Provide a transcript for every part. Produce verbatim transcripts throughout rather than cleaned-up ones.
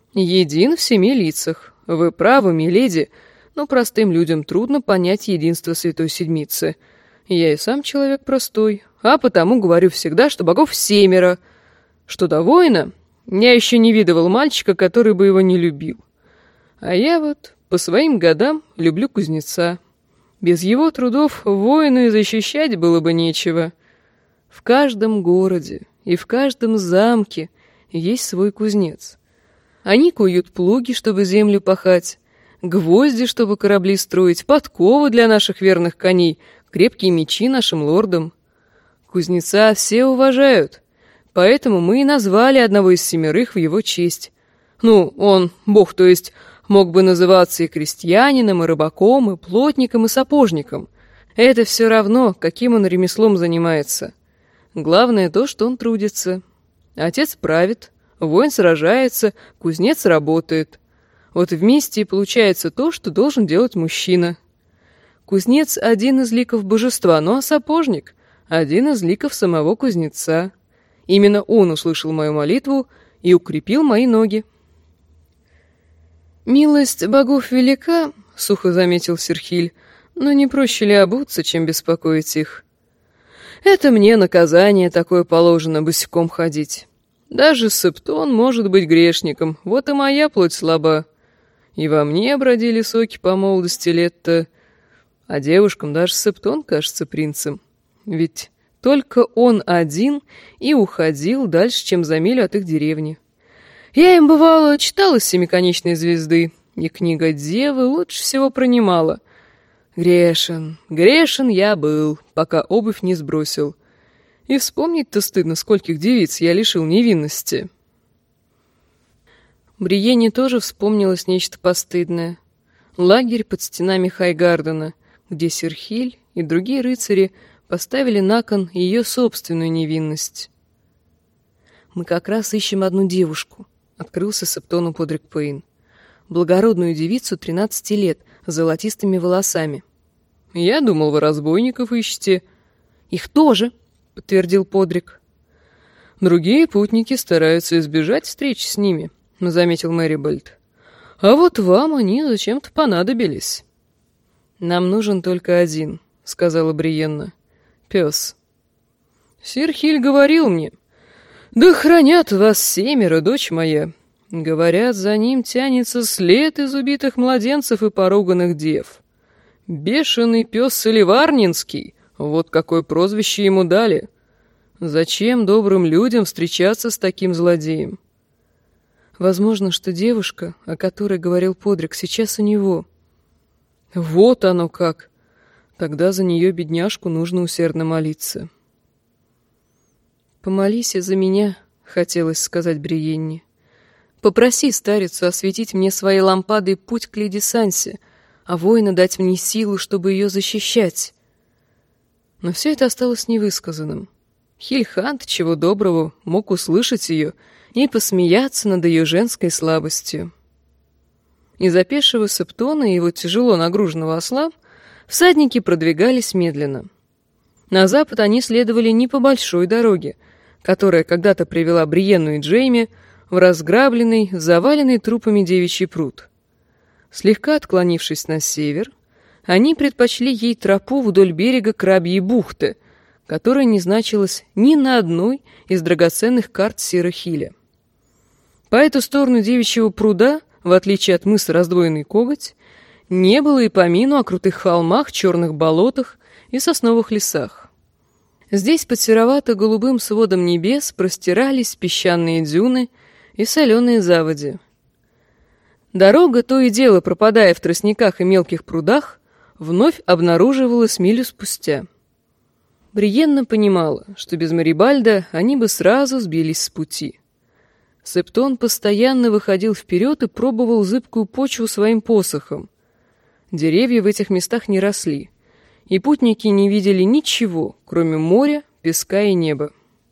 «Един в семи лицах. Вы правы, миледи, но простым людям трудно понять единство Святой Седмицы. Я и сам человек простой, а потому говорю всегда, что богов семеро. Что до воина, я еще не видывал мальчика, который бы его не любил. А я вот по своим годам люблю кузнеца. Без его трудов воину и защищать было бы нечего. В каждом городе и в каждом замке есть свой кузнец. Они куют плуги, чтобы землю пахать, гвозди, чтобы корабли строить, подковы для наших верных коней, крепкие мечи нашим лордам. Кузнеца все уважают, поэтому мы и назвали одного из семерых в его честь. Ну, он, бог, то есть, мог бы называться и крестьянином, и рыбаком, и плотником, и сапожником. Это все равно, каким он ремеслом занимается. Главное то, что он трудится. Отец правит, воин сражается, кузнец работает. Вот вместе и получается то, что должен делать мужчина. Кузнец — один из ликов божества, ну а сапожник — один из ликов самого кузнеца. Именно он услышал мою молитву и укрепил мои ноги. «Милость богов велика», — сухо заметил Серхиль, — «но не проще ли обуться, чем беспокоить их? Это мне наказание такое положено босиком ходить. Даже Септон может быть грешником, вот и моя плоть слаба. И во мне бродили соки по молодости лет-то, а девушкам даже Септон кажется принцем. Ведь только он один и уходил дальше, чем за милю от их деревни. Я им, бывало, читала из «Семиконечной звезды», и книга Девы лучше всего пронимала. Грешен, грешен я был, пока обувь не сбросил. И вспомнить-то стыдно, скольких девиц я лишил невинности. Бриенне тоже вспомнилось нечто постыдное. Лагерь под стенами Хайгардена, где Серхиль и другие рыцари поставили на кон ее собственную невинность. «Мы как раз ищем одну девушку», — открылся Септону Подрик Пейн. «Благородную девицу тринадцати лет, с золотистыми волосами». «Я думал, вы разбойников ищете». «Их тоже», — подтвердил Подрик. «Другие путники стараются избежать встреч с ними», — заметил Мэрибольд. «А вот вам они зачем-то понадобились». «Нам нужен только один», — сказала Бриенна. «Пес». «Серхиль говорил мне. Да хранят вас семеро, дочь моя. Говорят, за ним тянется след из убитых младенцев и поруганных дев. Бешеный пес Соливарнинский, вот какое прозвище ему дали. Зачем добрым людям встречаться с таким злодеем?» Возможно, что девушка, о которой говорил Подрик, сейчас у него. Вот оно как. Тогда за нее, бедняжку, нужно усердно молиться. «Помолись и за меня», — хотелось сказать Бриенне. «Попроси старицу осветить мне своей лампадой путь к леди Сансе, а воина дать мне силу, чтобы ее защищать». Но все это осталось невысказанным. Хильхант, чего доброго, мог услышать ее и посмеяться над ее женской слабостью. Из опешего Септона и его тяжело нагруженного осла всадники продвигались медленно. На запад они следовали не по большой дороге, которая когда-то привела Бриенну и Джейми в разграбленный, заваленный трупами девичий пруд. Слегка отклонившись на север, они предпочли ей тропу вдоль берега Крабьей бухты, которая не значилась ни на одной из драгоценных карт Серахиля. По эту сторону девичьего пруда, в отличие от мыса Раздвоенный коготь, не было и помину о крутых холмах, черных болотах и сосновых лесах. Здесь под серовато-голубым сводом небес простирались песчаные дюны и соленые заводи. Дорога, то и дело пропадая в тростниках и мелких прудах, вновь обнаруживалась милю спустя. Бриенна понимала, что без Марибальда они бы сразу сбились с пути. Септон постоянно выходил вперед и пробовал зыбкую почву своим посохом. Деревья в этих местах не росли, и путники не видели ничего, кроме моря, песка и неба.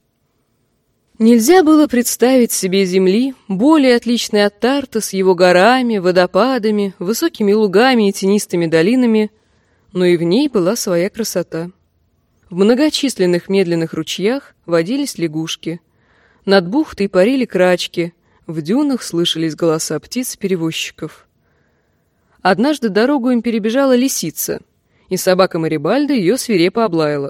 Нельзя было представить себе земли, более отличной от Тарта, с его горами, водопадами, высокими лугами и тенистыми долинами, но и в ней была своя красота. В многочисленных медленных ручьях водились лягушки. Над бухтой парили крачки, В дюнах слышались голоса птиц-перевозчиков. Однажды дорогу им перебежала лисица, и собака Марибальда ее свирепо облаяла.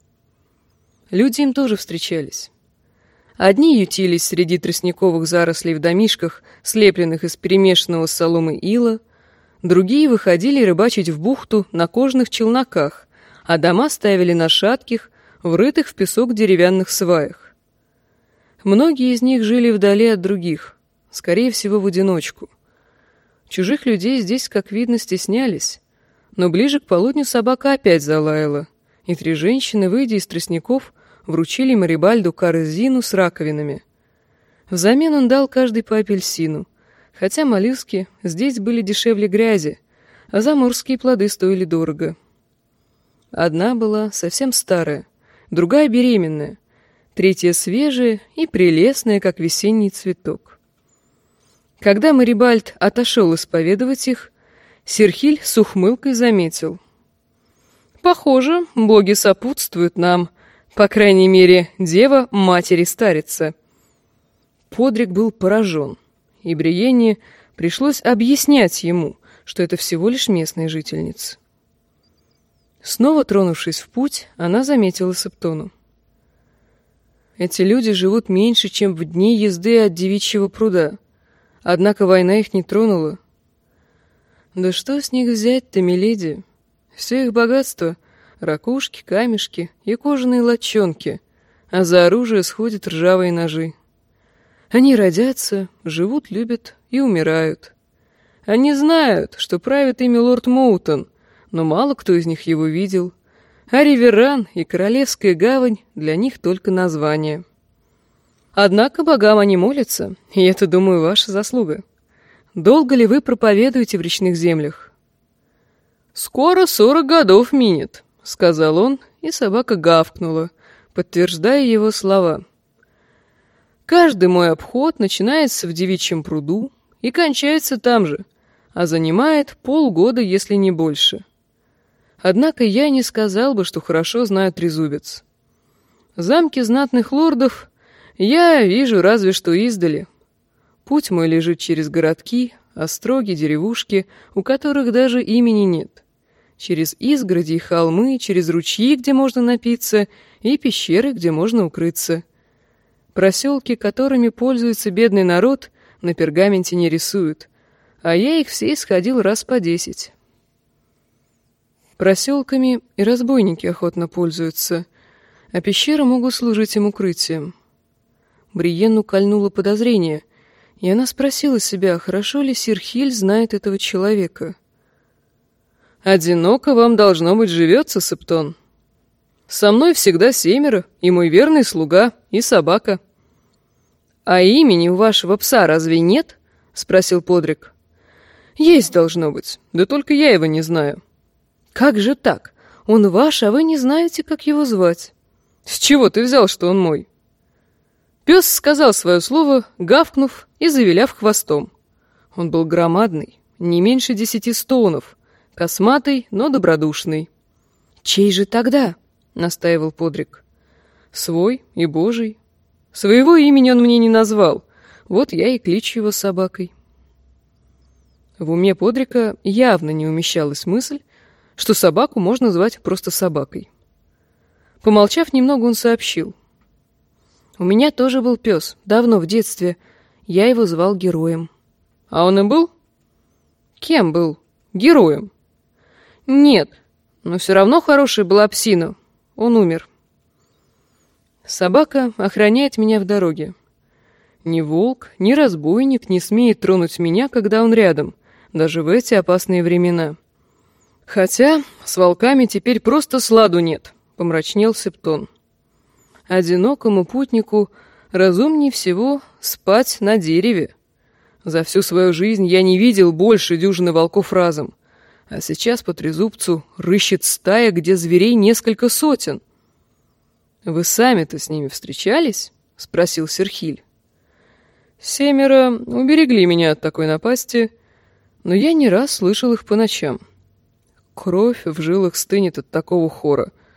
Люди им тоже встречались. Одни ютились среди тростниковых зарослей в домишках, слепленных из перемешанного с соломой ила, другие выходили рыбачить в бухту на кожаных челноках, а дома ставили на шатких, врытых в песок деревянных сваях. Многие из них жили вдали от других, скорее всего, в одиночку. Чужих людей здесь, как видно, стеснялись, но ближе к полудню собака опять залаяла, и три женщины, выйдя из тростников, вручили Марибальду корзину с раковинами. Взамен он дал каждый по апельсину, хотя моллюски здесь были дешевле грязи, а заморские плоды стоили дорого. Одна была совсем старая, другая беременная, третья свежая и прелестная, как весенний цветок. Когда Марибальд отошел исповедовать их, Серхиль с ухмылкой заметил: «Похоже, боги сопутствуют нам, по крайней мере, дева матери старица». Подрик был поражен, и Бриенне пришлось объяснять ему, что это всего лишь местная жительница. Снова тронувшись в путь, она заметила Септону. «Эти люди живут меньше, чем в дни езды от девичьего пруда, однако война их не тронула». «Да что с них взять-то, миледи? Все их богатство — ракушки, камешки и кожаные латчонки, а за оружие сходят ржавые ножи. Они родятся, живут, любят и умирают. Они знают, что правит ими лорд Моутон, но мало кто из них его видел, а Риверан и Королевская гавань для них только название. Однако богам они молятся, и это, думаю, ваша заслуга. Долго ли вы проповедуете в речных землях?» «Скоро сорок годов минет», — сказал он, и собака гавкнула, подтверждая его слова. «Каждый мой обход начинается в девичьем пруду и кончается там же, а занимает полгода, если не больше. Однако я не сказал бы, что хорошо знаю трезубец. Замки знатных лордов я вижу разве что издали. Путь мой лежит через городки, остроги, деревушки, у которых даже имени нет, через изгороди и холмы, через ручьи, где можно напиться, и пещеры, где можно укрыться. Проселки, которыми пользуется бедный народ, на пергаменте не рисуют, а я их все исходил раз по десять. Проселками и разбойники охотно пользуются, а пещеры могут служить им укрытием». Бриенну кольнуло подозрение, и она спросила себя, хорошо ли Серхиль знает этого человека. «Одиноко вам, должно быть, живется, Септон. Со мной всегда семеро, и мой верный слуга, и собака». «А имени у вашего пса разве нет?» — спросил Подрик. «Есть, должно быть, да только я его не знаю». «Как же так? Он ваш, а вы не знаете, как его звать?» «С чего ты взял, что он мой?» Пес сказал свое слово, гавкнув и завиляв хвостом. Он был громадный, не меньше десяти стоунов, косматый, но добродушный. «Чей же тогда?» — настаивал Подрик. «Свой и божий. Своего имени он мне не назвал, вот я и кличу его собакой». В уме Подрика явно не умещалась мысль, что собаку можно звать просто собакой. Помолчав немного, он сообщил: «У меня тоже был пес, давно, в детстве. Я его звал Героем». «А он и был?» «Кем был? Героем?» «Нет, но все равно хорошая была псина. Он умер». «Собака охраняет меня в дороге. Ни волк, ни разбойник не смеет тронуть меня, когда он рядом, даже в эти опасные времена. Хотя с волками теперь просто сладу нет», — помрачнел Септон. «Одинокому путнику разумнее всего спать на дереве. За всю свою жизнь я не видел больше дюжины волков разом, а сейчас по трезубцу рыщет стая, где зверей несколько сотен». «Вы сами-то с ними встречались?» — спросил Серхиль. «Семеро уберегли меня от такой напасти, но я не раз слышал их по ночам. Кровь в жилах стынет от такого хора,